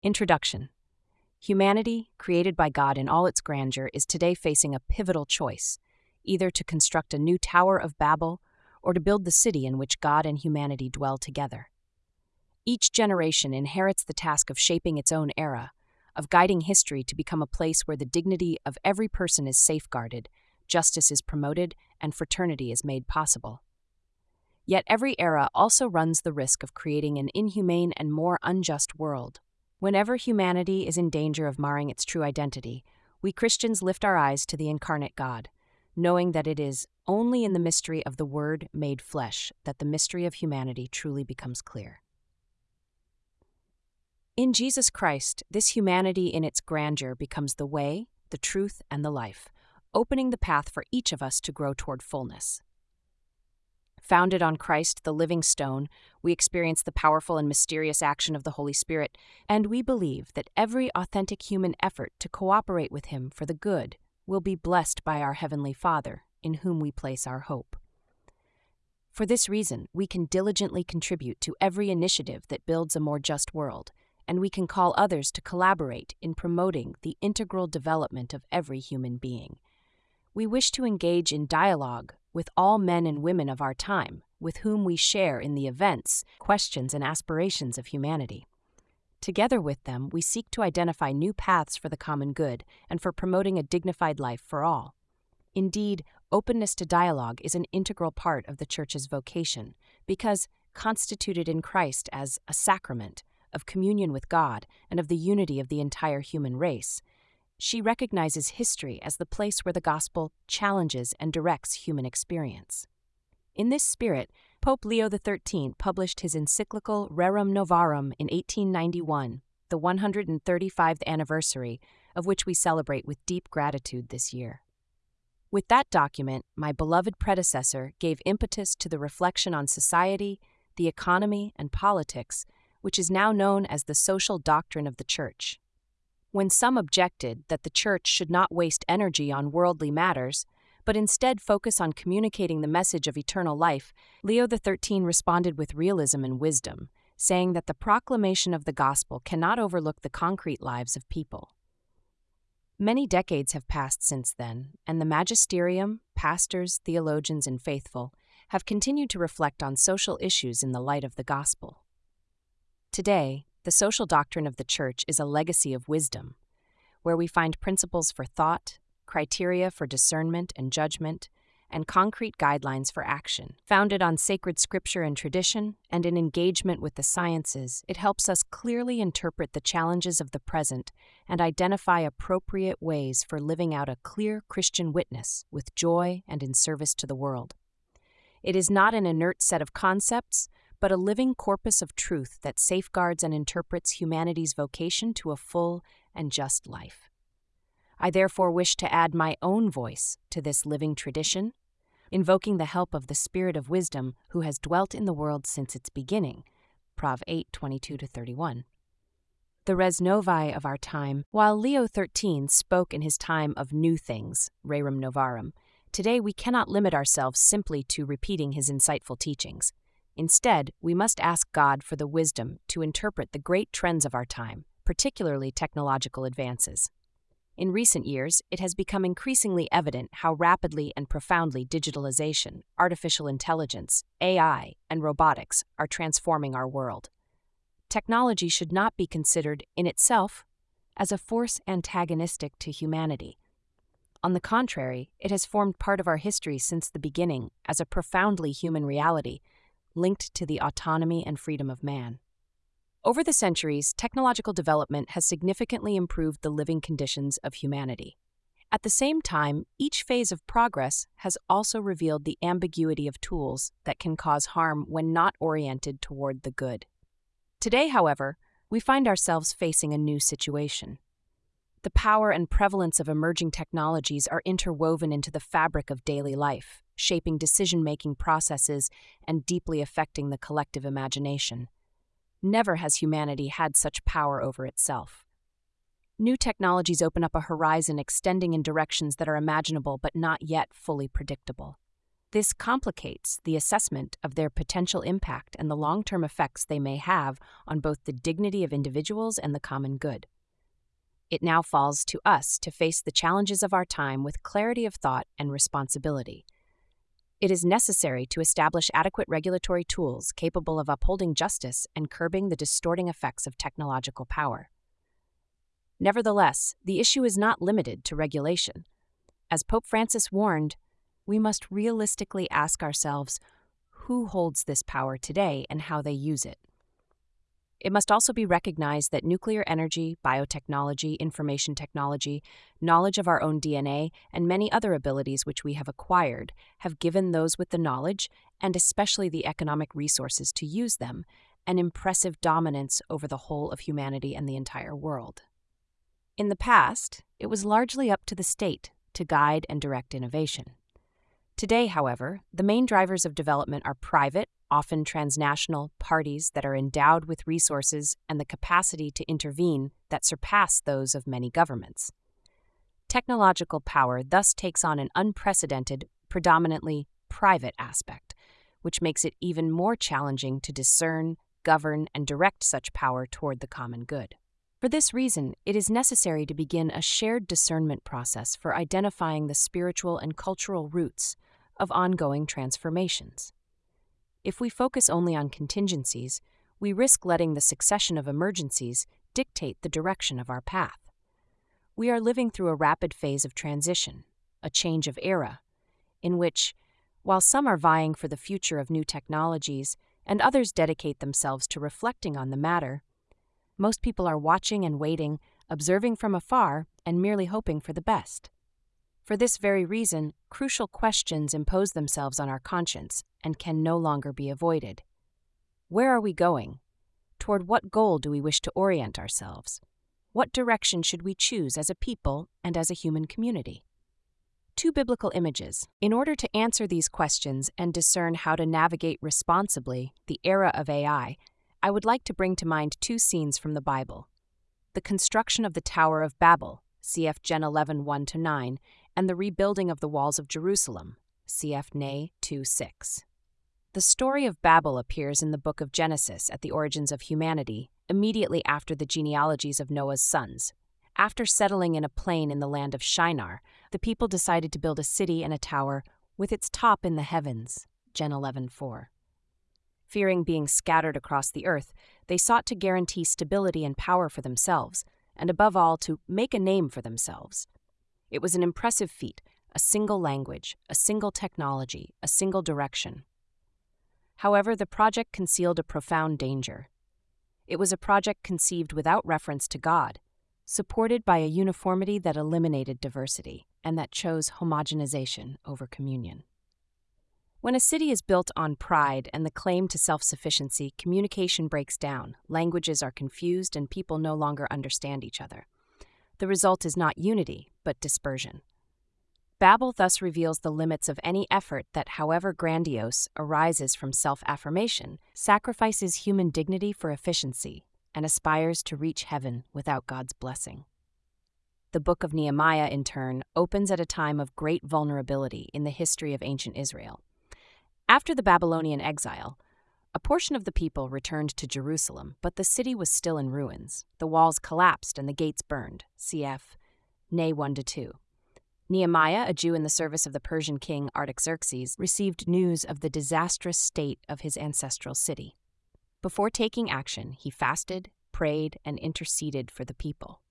Introduction. Humanity, created by God in all its grandeur, is today facing a pivotal choice, either to construct a new Tower of Babel or to build the city in which God and humanity dwell together. Each generation inherits the task of shaping its own era, of guiding history to become a place where the dignity of every person is safeguarded, justice is promoted, and fraternity is made possible. Yet every era also runs the risk of creating an inhumane and more unjust world. Whenever humanity is in danger of marring its true identity, we Christians lift our eyes to the incarnate God, knowing that it is only in the mystery of the Word made flesh that the mystery of humanity truly becomes clear. In Jesus Christ, this humanity in its grandeur becomes the way, the truth, and the life, opening the path for each of us to grow toward fullness. Founded on Christ, the living stone, we experience the powerful and mysterious action of the Holy Spirit, and we believe that every authentic human effort to cooperate with Him for the good will be blessed by our Heavenly Father, in whom we place our hope. For this reason, we can diligently contribute to every initiative that builds a more just world, and we can call others to collaborate in promoting the integral development of every human being. We wish to engage in dialogue with all men and women of our time, with whom we share in the events, questions, and aspirations of humanity. Together with them, we seek to identify new paths for the common good and for promoting a dignified life for all. Indeed, openness to dialogue is an integral part of the Church's vocation, because, constituted in Christ as a sacrament of communion with God and of the unity of the entire human race, she recognizes history as the place where the gospel challenges and directs human experience. In this spirit, Pope Leo XIII published his encyclical Rerum Novarum in 1891, the 135th anniversary of which we celebrate with deep gratitude this year. With that document, my beloved predecessor gave impetus to the reflection on society, the economy, and politics, which is now known as the social doctrine of the Church. When some objected that the Church should not waste energy on worldly matters, but instead focus on communicating the message of eternal life, Leo XIII responded with realism and wisdom, saying that the proclamation of the gospel cannot overlook the concrete lives of people. Many decades have passed since then, and the magisterium, pastors, theologians, and faithful have continued to reflect on social issues in the light of the gospel. Today, the social doctrine of the Church is a legacy of wisdom, where we find principles for thought, criteria for discernment and judgment, and concrete guidelines for action. Founded on sacred scripture and tradition, and in engagement with the sciences, it helps us clearly interpret the challenges of the present and identify appropriate ways for living out a clear Christian witness with joy and in service to the world. It is not an inert set of concepts, but a living corpus of truth that safeguards and interprets humanity's vocation to a full and just life. I therefore wish to add my own voice to this living tradition, invoking the help of the Spirit of wisdom who has dwelt in the world since its beginning, Prov 8:22-31. The res novae of our time, while Leo XIII spoke in his time of new things, Rerum Novarum, today we cannot limit ourselves simply to repeating his insightful teachings. Instead, we must ask God for the wisdom to interpret the great trends of our time, particularly technological advances. In recent years, it has become increasingly evident how rapidly and profoundly digitalization, artificial intelligence, AI, and robotics are transforming our world. Technology should not be considered, in itself, as a force antagonistic to humanity. On the contrary, it has formed part of our history since the beginning as a profoundly human reality, linked to the autonomy and freedom of man. Over the centuries, technological development has significantly improved the living conditions of humanity. At the same time, each phase of progress has also revealed the ambiguity of tools that can cause harm when not oriented toward the good. Today, however, we find ourselves facing a new situation. The power and prevalence of emerging technologies are interwoven into the fabric of daily life, shaping decision-making processes and deeply affecting the collective imagination. Never has humanity had such power over itself. New technologies open up a horizon extending in directions that are imaginable but not yet fully predictable. This complicates the assessment of their potential impact and the long-term effects they may have on both the dignity of individuals and the common good. It now falls to us to face the challenges of our time with clarity of thought and responsibility. It is necessary to establish adequate regulatory tools capable of upholding justice and curbing the distorting effects of technological power. Nevertheless, the issue is not limited to regulation. As Pope Francis warned, we must realistically ask ourselves who holds this power today and how they use it. It must also be recognized that nuclear energy, biotechnology, information technology, knowledge of our own DNA, and many other abilities which we have acquired have given those with the knowledge, and especially the economic resources to use them, an impressive dominance over the whole of humanity and the entire world. In the past, it was largely up to the state to guide and direct innovation. Today, however, the main drivers of development are private, often transnational, parties that are endowed with resources and the capacity to intervene that surpass those of many governments. Technological power thus takes on an unprecedented, predominantly private aspect, which makes it even more challenging to discern, govern, and direct such power toward the common good. For this reason, it is necessary to begin a shared discernment process for identifying the spiritual and cultural roots of ongoing transformations. If we focus only on contingencies, we risk letting the succession of emergencies dictate the direction of our path. We are living through a rapid phase of transition, a change of era, in which, while some are vying for the future of new technologies and others dedicate themselves to reflecting on the matter, most people are watching and waiting, observing from afar, and merely hoping for the best. For this very reason, crucial questions impose themselves on our conscience and can no longer be avoided. Where are we going? Toward what goal do we wish to orient ourselves? What direction should we choose as a people and as a human community? Two biblical images. In order to answer these questions and discern how to navigate responsibly the era of AI, I would like to bring to mind two scenes from the Bible. The construction of the Tower of Babel, cf. Gen 11, 1-9, and the rebuilding of the walls of Jerusalem, cf. Neh 2:6. The story of Babel appears in the book of Genesis at the origins of humanity, immediately after the genealogies of Noah's sons. After settling in a plain in the land of Shinar, the people decided to build a city and a tower with its top in the heavens, Gen 11:4. Fearing being scattered across the earth, they sought to guarantee stability and power for themselves, and above all, to make a name for themselves. It was an impressive feat, a single language, a single technology, a single direction. However, the project concealed a profound danger. It was a project conceived without reference to God, supported by a uniformity that eliminated diversity, and that chose homogenization over communion. When a city is built on pride and the claim to self-sufficiency, communication breaks down, languages are confused, and people no longer understand each other. The result is not unity, but dispersion. Babel thus reveals the limits of any effort that, however grandiose, arises from self-affirmation, sacrifices human dignity for efficiency, and aspires to reach heaven without God's blessing. The book of Nehemiah, in turn, opens at a time of great vulnerability in the history of ancient Israel. After the Babylonian exile, a portion of the people returned to Jerusalem, but the city was still in ruins. The walls collapsed and the gates burned, cf. Neh 1-2. Nehemiah, a Jew in the service of the Persian king Artaxerxes, received news of the disastrous state of his ancestral city. Before taking action, he fasted, prayed, and interceded for the people.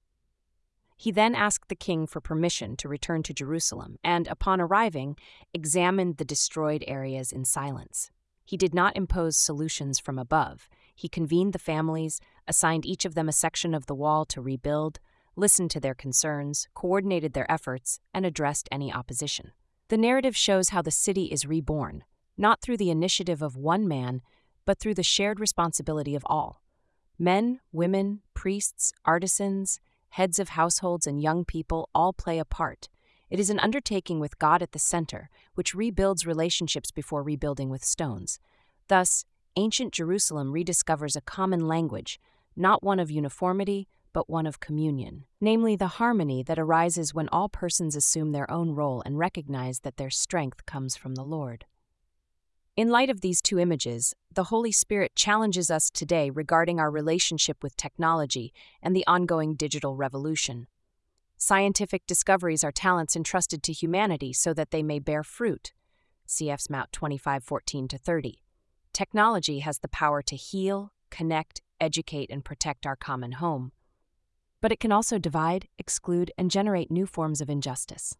He then asked the king for permission to return to Jerusalem and, upon arriving, examined the destroyed areas in silence. He did not impose solutions from above. He convened the families, assigned each of them a section of the wall to rebuild, listened to their concerns, coordinated their efforts, and addressed any opposition. The narrative shows how the city is reborn, not through the initiative of one man, but through the shared responsibility of all. Men, women, priests, artisans, heads of households, and young people all play a part. It is an undertaking with God at the center, which rebuilds relationships before rebuilding with stones. Thus, ancient Jerusalem rediscovers a common language, not one of uniformity, but one of communion, namely the harmony that arises when all persons assume their own role and recognize that their strength comes from the Lord. In light of these two images, the Holy Spirit challenges us today regarding our relationship with technology and the ongoing digital revolution. Scientific discoveries are talents entrusted to humanity so that they may bear fruit. Cf. Smout 25:14-30. Technology has the power to heal, connect, educate, and protect our common home. But it can also divide, exclude, and generate new forms of injustice.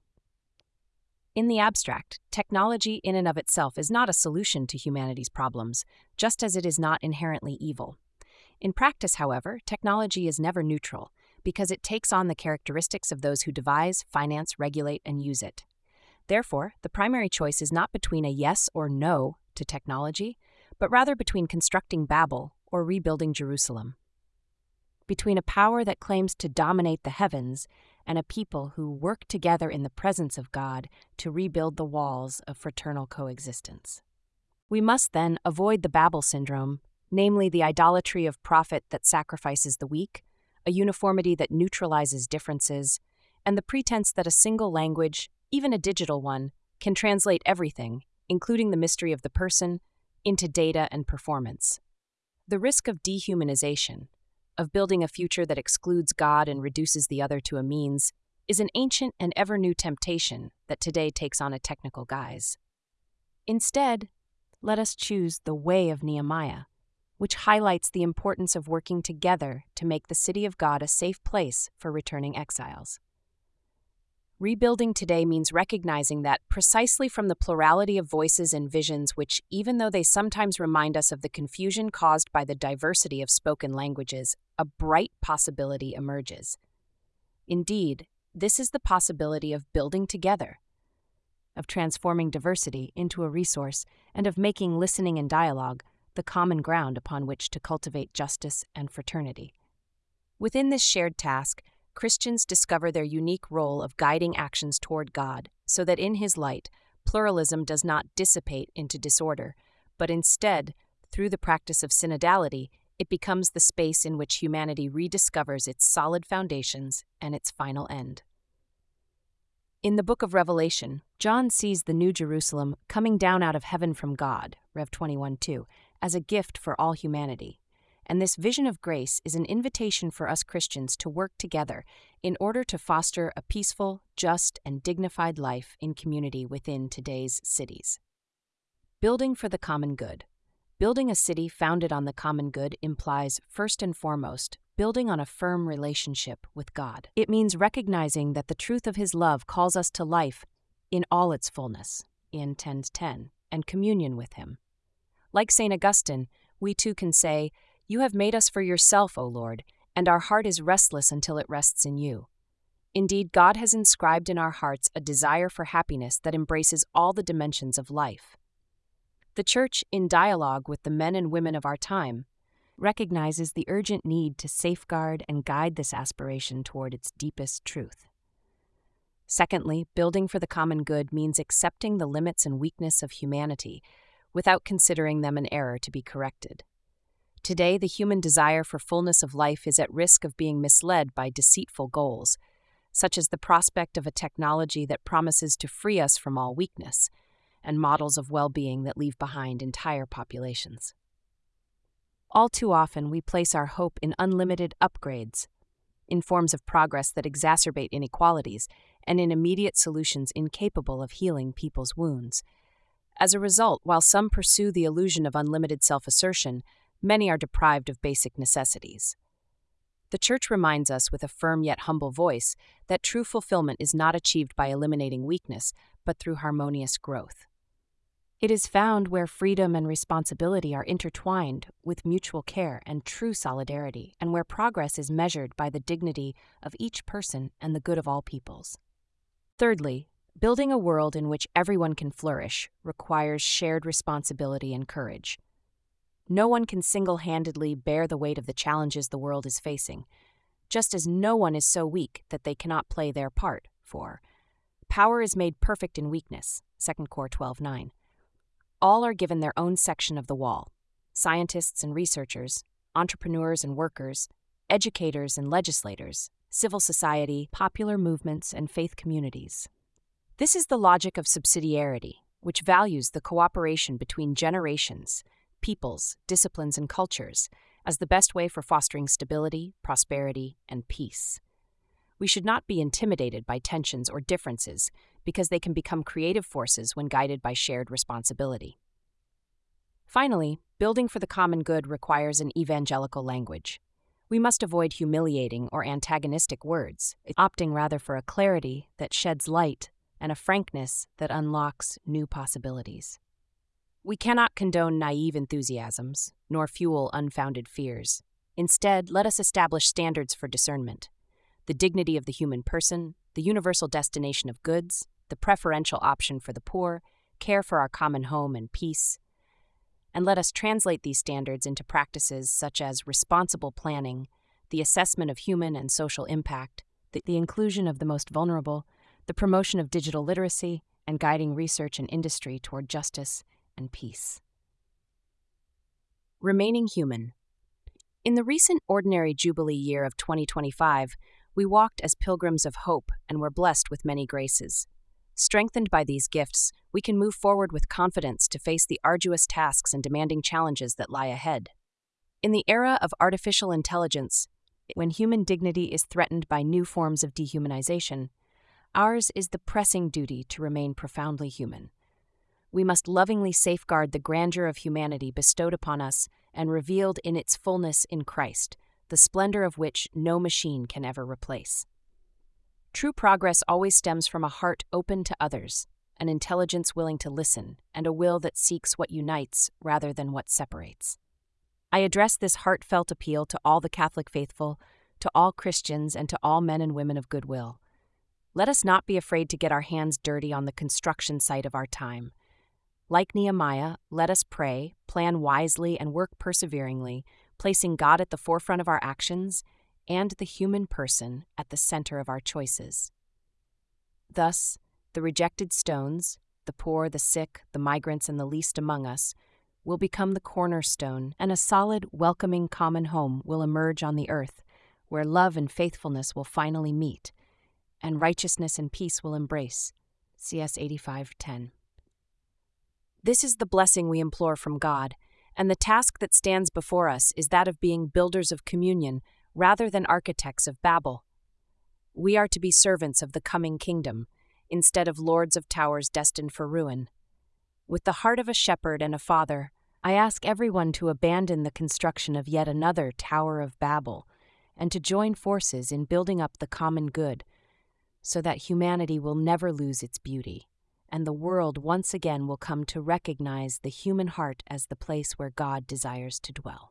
In the abstract, technology in and of itself is not a solution to humanity's problems, just as it is not inherently evil. In practice, however, technology is never neutral, because it takes on the characteristics of those who devise, finance, regulate, and use it. Therefore, the primary choice is not between a yes or no to technology, but rather between constructing Babel or rebuilding Jerusalem. Between a power that claims to dominate the heavens and a people who work together in the presence of God to rebuild the walls of fraternal coexistence. We must then avoid the Babel syndrome, namely the idolatry of profit that sacrifices the weak, a uniformity that neutralizes differences, and the pretense that a single language, even a digital one, can translate everything, including the mystery of the person, into data and performance. The risk of dehumanization, of building a future that excludes God and reduces the other to a means, is an ancient and ever-new temptation that today takes on a technical guise. Instead, let us choose the way of Nehemiah, which highlights the importance of working together to make the city of God a safe place for returning exiles. Rebuilding today means recognizing that, precisely from the plurality of voices and visions which, even though they sometimes remind us of the confusion caused by the diversity of spoken languages, a bright possibility emerges. Indeed, this is the possibility of building together, of transforming diversity into a resource, and of making listening and dialogue the common ground upon which to cultivate justice and fraternity. Within this shared task, Christians discover their unique role of guiding actions toward God, so that in His light, pluralism does not dissipate into disorder, but instead, through the practice of synodality, it becomes the space in which humanity rediscovers its solid foundations and its final end. In the book of Revelation, John sees the New Jerusalem coming down out of heaven from God, Rev 21:2, as a gift for all humanity. And this vision of grace is an invitation for us Christians to work together in order to foster a peaceful, just, and dignified life in community within today's cities. Building for the common good. Building a city founded on the common good implies, first and foremost, building on a firm relationship with God. It means recognizing that the truth of His love calls us to life in all its fullness, in 10:10, and communion with Him. Like St. Augustine, we too can say, "You have made us for yourself, O Lord, and our heart is restless until it rests in you." Indeed, God has inscribed in our hearts a desire for happiness that embraces all the dimensions of life. The Church, in dialogue with the men and women of our time, recognizes the urgent need to safeguard and guide this aspiration toward its deepest truth. Secondly, building for the common good means accepting the limits and weakness of humanity without considering them an error to be corrected. Today, the human desire for fullness of life is at risk of being misled by deceitful goals, such as the prospect of a technology that promises to free us from all weakness, and models of well-being that leave behind entire populations. All too often, we place our hope in unlimited upgrades, in forms of progress that exacerbate inequalities, and in immediate solutions incapable of healing people's wounds. As a result, while some pursue the illusion of unlimited self-assertion, many are deprived of basic necessities. The Church reminds us with a firm yet humble voice that true fulfillment is not achieved by eliminating weakness, but through harmonious growth. It is found where freedom and responsibility are intertwined with mutual care and true solidarity, and where progress is measured by the dignity of each person and the good of all peoples. Thirdly, building a world in which everyone can flourish requires shared responsibility and courage. No one can single-handedly bear the weight of the challenges the world is facing, just as no one is so weak that they cannot play their part, for power is made perfect in weakness, 2 Cor 12:9. All are given their own section of the wall: scientists and researchers, entrepreneurs and workers, educators and legislators, civil society, popular movements, and faith communities. This is the logic of subsidiarity, which values the cooperation between generations, peoples, disciplines, and cultures as the best way for fostering stability, prosperity, and peace. We should not be intimidated by tensions or differences because they can become creative forces when guided by shared responsibility. Finally, building for the common good requires an evangelical language. We must avoid humiliating or antagonistic words, opting rather for a clarity that sheds light and a frankness that unlocks new possibilities. We cannot condone naive enthusiasms, nor fuel unfounded fears. Instead, let us establish standards for discernment: the dignity of the human person, the universal destination of goods, the preferential option for the poor, care for our common home and peace. And let us translate these standards into practices such as responsible planning, the assessment of human and social impact, the inclusion of the most vulnerable, the promotion of digital literacy, and guiding research and industry toward justice and peace. Remaining human. In the recent Ordinary Jubilee year of 2025, we walked as pilgrims of hope and were blessed with many graces. Strengthened by these gifts, we can move forward with confidence to face the arduous tasks and demanding challenges that lie ahead. In the era of artificial intelligence, when human dignity is threatened by new forms of dehumanization, ours is the pressing duty to remain profoundly human. We must lovingly safeguard the grandeur of humanity bestowed upon us and revealed in its fullness in Christ, the splendor of which no machine can ever replace. True progress always stems from a heart open to others, an intelligence willing to listen, and a will that seeks what unites rather than what separates. I address this heartfelt appeal to all the Catholic faithful, to all Christians, and to all men and women of goodwill. Let us not be afraid to get our hands dirty on the construction site of our time. Like Nehemiah, let us pray, plan wisely, and work perseveringly, placing God at the forefront of our actions and the human person at the center of our choices. Thus, the rejected stones, the poor, the sick, the migrants, and the least among us, will become the cornerstone, and a solid, welcoming common home will emerge on the earth, where love and faithfulness will finally meet, and righteousness and peace will embrace. CS 85:10. This is the blessing we implore from God, and the task that stands before us is that of being builders of communion rather than architects of Babel. We are to be servants of the coming kingdom, instead of lords of towers destined for ruin. With the heart of a shepherd and a father, I ask everyone to abandon the construction of yet another Tower of Babel, and to join forces in building up the common good, so that humanity will never lose its beauty, and the world once again will come to recognize the human heart as the place where God desires to dwell.